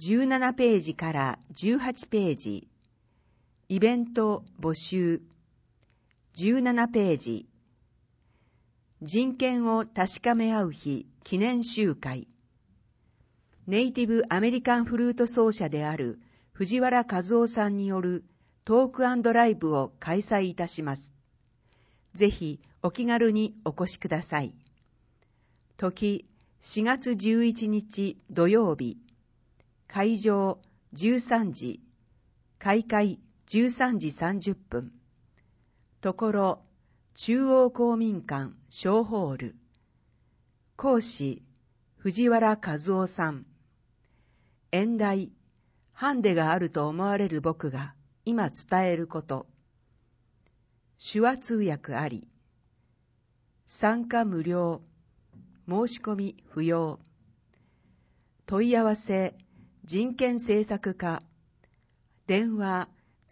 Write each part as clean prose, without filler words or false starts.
17ページから18ページ。イベント募集。17ページ。人権を確かめ合う日記念集会。ネイティブアメリカンフルート奏者である藤原和夫さんによるトーク&ライブを開催いたします。ぜひお気軽にお越しください。時4月11日土曜日。会場13時。開会13時30分。ところ中央公民館小ホール。講師藤原和夫さん。演題、ハンデがあると思われる僕が今伝えること。手話通訳あり。参加無料。申し込み不要。問い合わせ、人権政策課。電話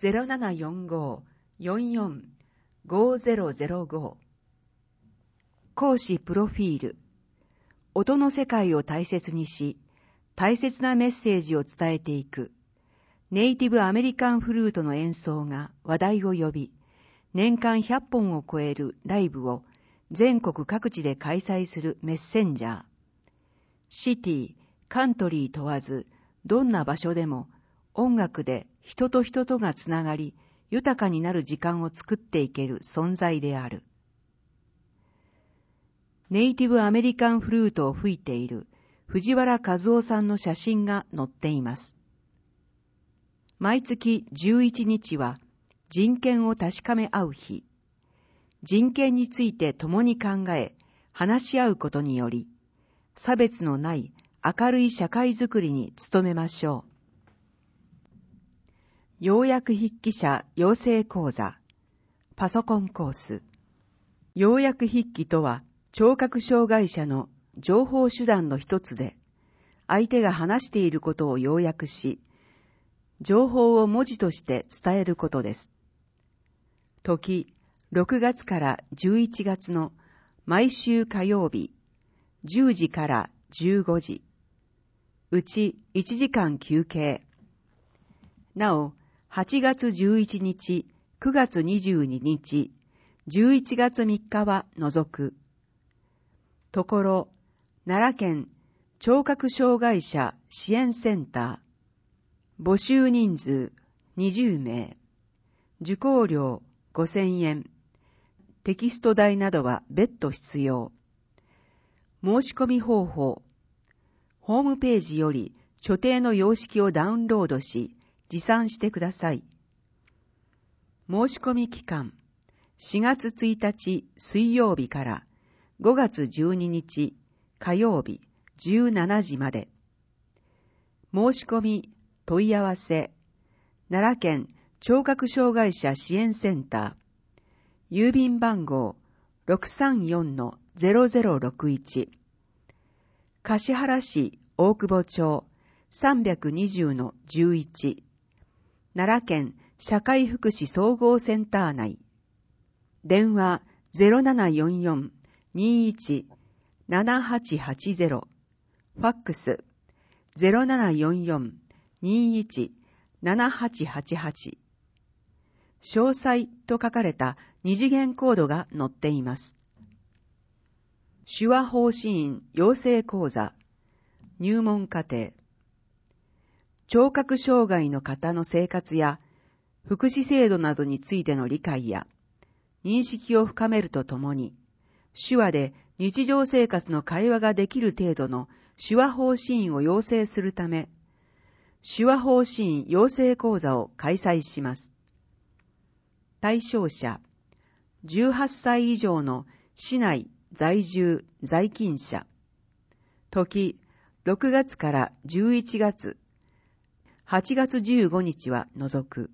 0745-445005。講師プロフィール。音の世界を大切にし、大切なメッセージを伝えていく。ネイティブアメリカンフルートの演奏が話題を呼び、年間100本を超えるライブを全国各地で開催するメッセンジャー。シティ、カントリー問わず、どんな場所でも音楽で人と人とがつながり、豊かになる時間を作っていける存在である。ネイティブアメリカンフルートを吹いている藤原和夫さんの写真が載っています。毎月11日は人権を確かめ合う日。人権について共に考え、話し合うことにより、差別のない明るい社会づくりに努めましょう。要約筆記者養成講座、パソコンコース。要約筆記とは、聴覚障害者の情報手段の一つで、相手が話していることを要約し、情報を文字として伝えることです。時、6月から11月の毎週火曜日、10時から15時。うち1時間休憩。なお、8月11日、9月22日、11月3日は除く。ところ、奈良県聴覚障害者支援センター。募集人数20名。受講料5000円。テキスト代などは別途必要。申し込み方法。ホームページより所定の様式をダウンロードし、持参してください。申し込み期間、4月1日水曜日から5月12日火曜日17時まで。申し込み、問い合わせ、奈良県聴覚障害者支援センター、郵便番号 634-0061、橿原市大久保町 320-11、奈良県社会福祉総合センター内。電話0744-21-7880。ファックス0744-21-7888。詳細と書かれた二次元コードが載っています。手話奉仕員養成講座入門課程。聴覚障害の方の生活や福祉制度などについての理解や認識を深めるとともに、手話で日常生活の会話ができる程度の手話奉仕員を養成するため、手話奉仕員養成講座を開催します。対象者、18歳以上の市内在住在勤者。時、6月から11月、8月15日は除く。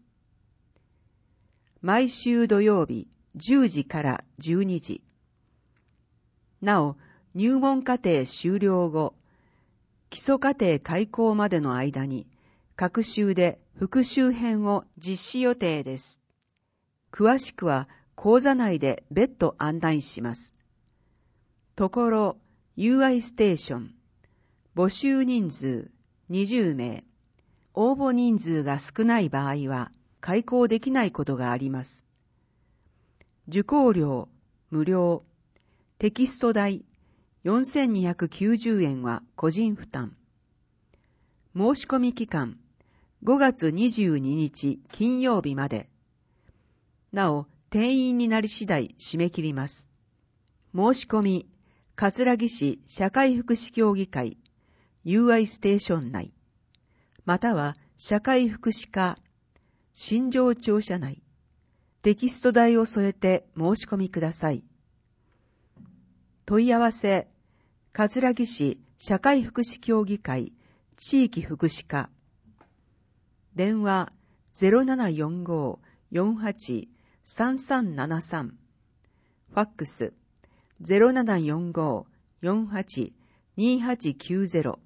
毎週土曜日10時から12時。なお、入門課程終了後、基礎課程開講までの間に、各週で復習編を実施予定です。詳しくは講座内で別途案内します。ところ、UI ステーション。募集人数20名。 応募人数が少ない場合は開講できないことがあります。受講料無料、テキスト代4290円は個人負担。申し込み期間5月22日金曜日まで。なお、定員になり次第締め切ります。申し込み、葛城市社会福祉協議会 UI ステーション内、または社会福祉課新庄庁舎内、テキスト代を添えて申し込みください。問い合わせ、葛城市社会福祉協議会地域福祉課。電話 0745-483373。ファックス 0745-482890。広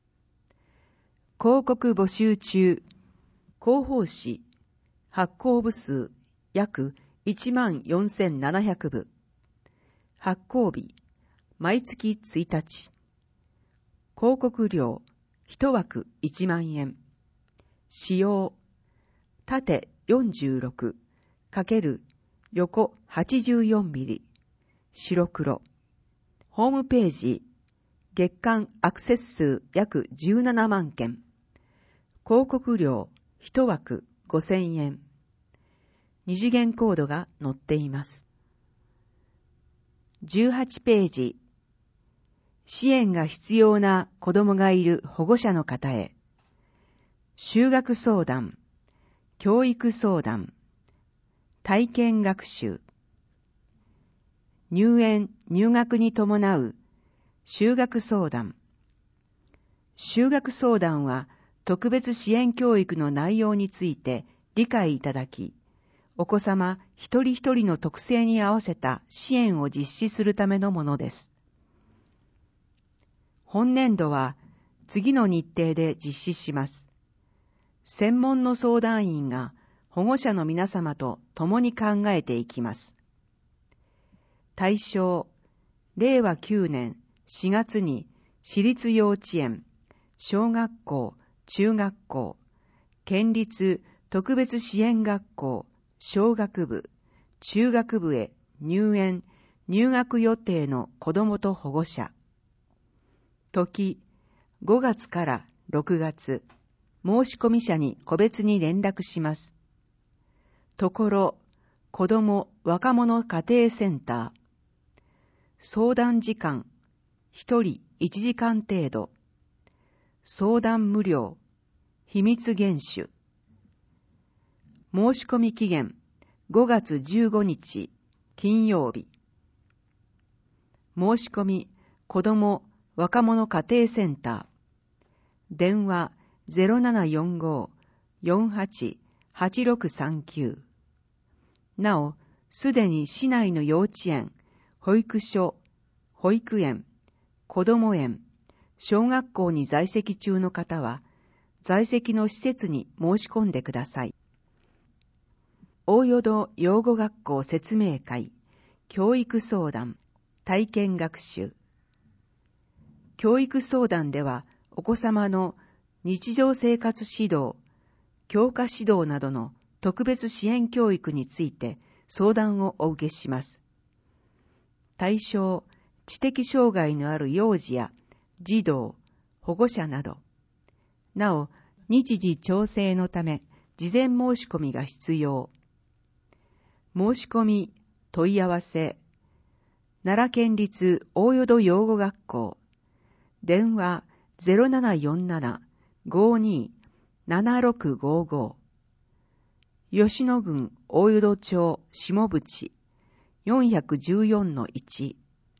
告募集中。広報誌発行部数約14,700部。発行日毎月1日。広告料1枠1万円。使用縦46×横84ミリ。白黒。ホームページ月間アクセス数約17万件。広告料1枠5000円。二次元コードが載っています。18ページ。支援が必要な子供がいる保護者の方へ。就学相談、教育相談、体験学習。入園・入学に伴う就学相談。就学相談は特別支援教育の内容について理解いただき、お子様一人一人の特性に合わせた支援を実施するためのものです。本年度は次の日程で実施します。専門の相談員が保護者の皆様と共に考えていきます。対象、令和9年4月に私立幼稚園、小学校、中学校、県立特別支援学校、小学部、中学部へ入園・入学予定の子どもと保護者。時、5月から6月、申込者に個別に連絡します。ところ、子ども・若者家庭センター。相談時間、1人1時間程度。相談無料、秘密厳守。申し込み期限、5月15日、金曜日。申し込み、子ども・若者家庭センター。電話0745-488639。なお、すでに市内の幼稚園、保育所、保育園、こども園、小学校に在籍中の方は、在籍の施設に申し込んでください。大淀養護学校説明会、教育相談、体験学習。教育相談では、お子様の日常生活指導、教科指導などの特別支援教育について相談をお受けします。対象、知的障害のある幼児や児童、保護者など。なお、日時調整のため、事前申し込みが必要。申し込み、問い合わせ。奈良県立大淀養護学校。電話0747-527655。吉野郡大淀町下渕 414-1。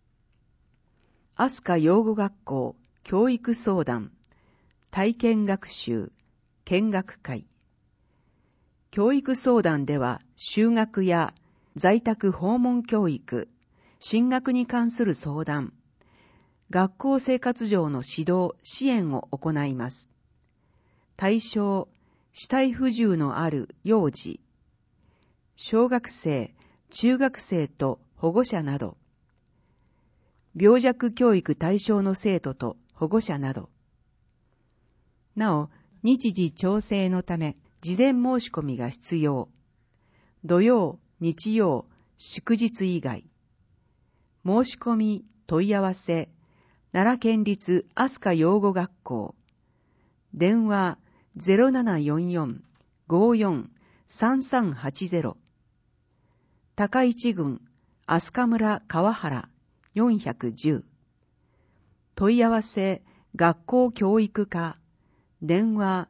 飛鳥養護学校教育相談、体験学習、見学会。教育相談では、就学や在宅訪問教育、進学に関する相談、学校生活上の指導・支援を行います。対象、肢体不自由のある幼児、小学生、中学生と保護者など、病弱教育対象の生徒と保護者など。なお、 日時調整のため事前申し込みが必要。土曜、日曜、祝日以外。申し込み、問い合わせ、奈良県立飛鳥養護学校。電話 0744-54-3380。高市郡飛鳥村川原410。問い合わせ、学校教育課。電話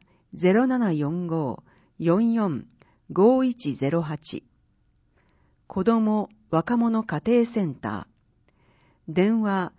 0745-44-5108。子ども若者家庭センター。電話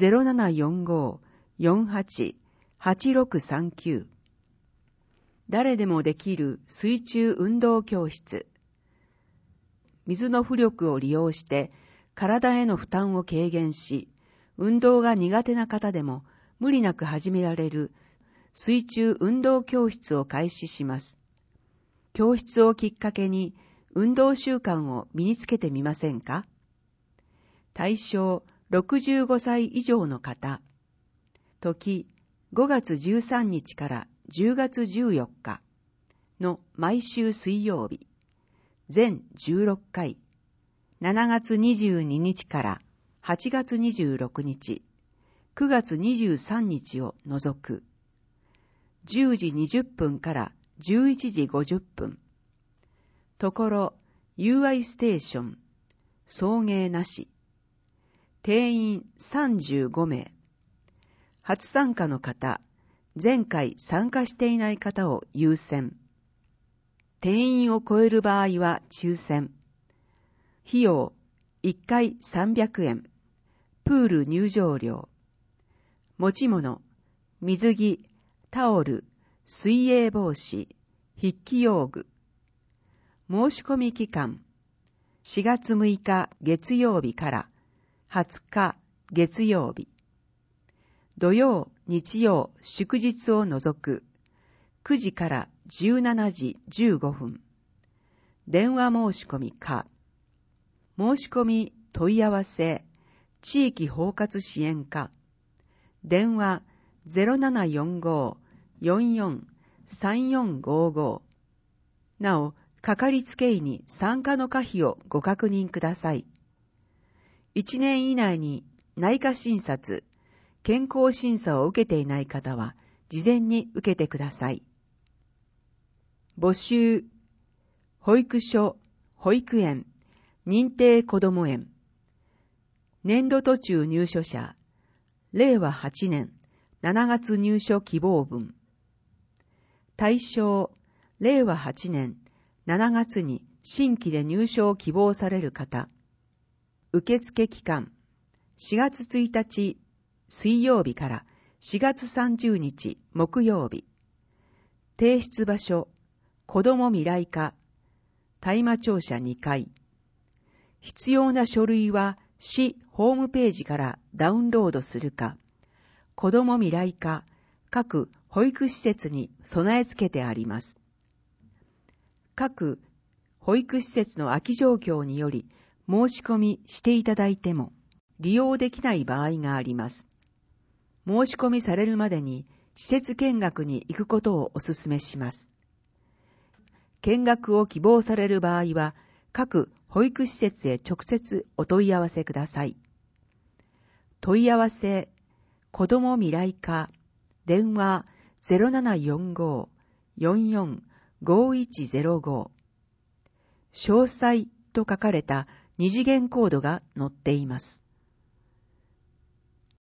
0745-48-8639。誰でもできる水中運動教室。水の浮力を利用して体への負担を軽減し、運動が苦手な方でも無理なく始められる水中運動教室を開始します。教室をきっかけに運動習慣を身につけてみませんか？対象65歳以上の方。時5月13日から10月14日の毎週水曜日。全16回。7月22日から8月26日、9月23日を除く。10時20分から11時50分。ところ、UI ステーション。送迎なし。定員35名。初参加の方、前回参加していない方を優先。定員を超える場合は抽選。費用1回300円。プール入場料。持ち物、水着、タオル、水泳帽子、筆記用具。申し込み期間、4月6日月曜日から20日月曜日。土曜、日曜、祝日を除く9時から17時15分。電話申し込みか。申し込み問い合わせ、地域包括支援課。電話 0745-44-3455。なお、かかりつけ医に参加の可否をご確認ください。1年以内に内科診察、健康審査を受けていない方は、事前に受けてください。募集、保育所、保育園、認定こども園。年度途中入所者、令和8年7月入所希望分。対象、令和8年7月に新規で入所を希望される方。受付期間、4月1日水曜日から4月30日木曜日。提出場所、子ども未来課、大麻庁舎2階。必要な書類は市ホームページからダウンロードするか、子ども未来課各保育施設に備え付けてあります。各保育施設の空き状況により申し込みしていただいても利用できない場合があります。申し込みされるまでに施設見学に行くことをお勧めします。見学を希望される場合は、各保育施設へ直接お問い合わせください。問い合わせ、子ども未来課、電話 0745-44-5105。詳細と書かれた二次元コードが載っています。